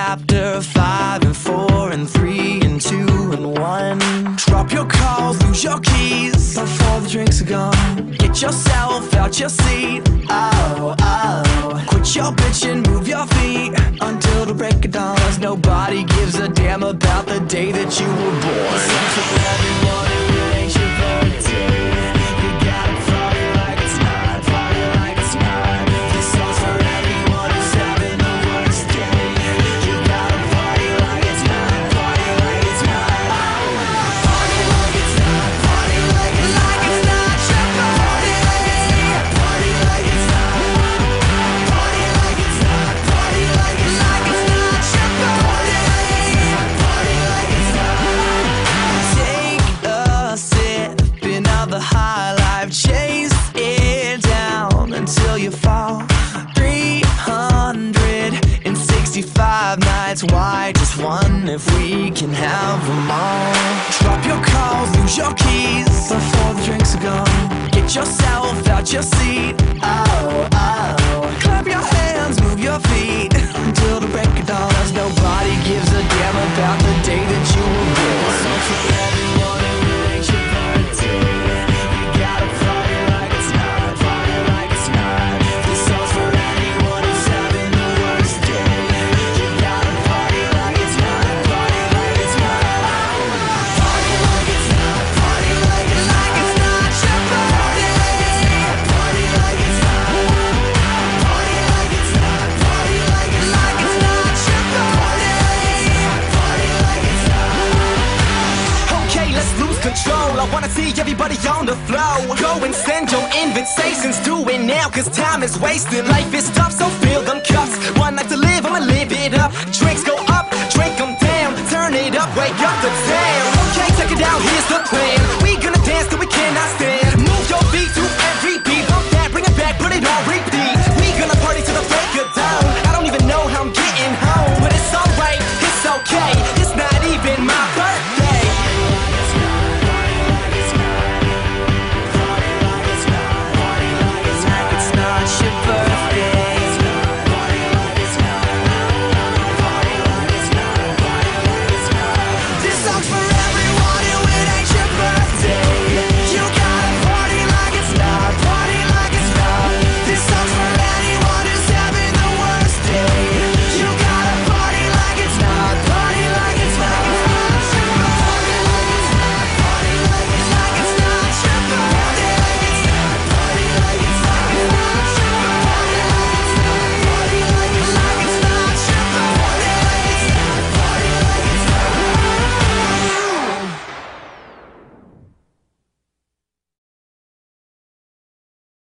after 5 and 4 and 3 and 2 and 1. Drop your calls, lose your keys before the drinks are gone. Get yourself out your seat, oh, oh. Quit your bitching, move your feet until the break of dawn. 'Cause nobody gives a damn about the day that you were born. This song's for everyone who ain't your birthday. You gotta party like it's not, party like it's not. This song's for everyone who's having the worst day. You gotta party like it's not, party like it's not. Party like it's not, party like it's not, it's not your party. Party like it's not, party like it's not, party like it's not, it's not your party. Party like it's not. Take a sip of the high life, chase it down until you fall. 365 nights, why just one if we can have them all? Drop your calls, lose your keys before the drinks are gone. Get yourself out your seat, oh, oh. Clap your hands, move your feet until the break of dawn. 'Cause nobody gives a damn about the day that you were born. So for everyone who ain't your birthday, you gotta party like it's not, party like it's not. This song's for anyone who's having the worst day. You gotta party like it's not, party like it's not. Party like it's not, party like it's not, it's not your party. Party like it's not, party like it's not, party like it's not, it's not your party. Party like it's not. Okay, let's lose control. I wanna see everybody on the floor. Go and send your invitations, do it now, 'cause time is wasting. Life is tough, so fill them cups. One night to live, I'ma live it up. Drinks go up, drink them down. Turn it up, wake up the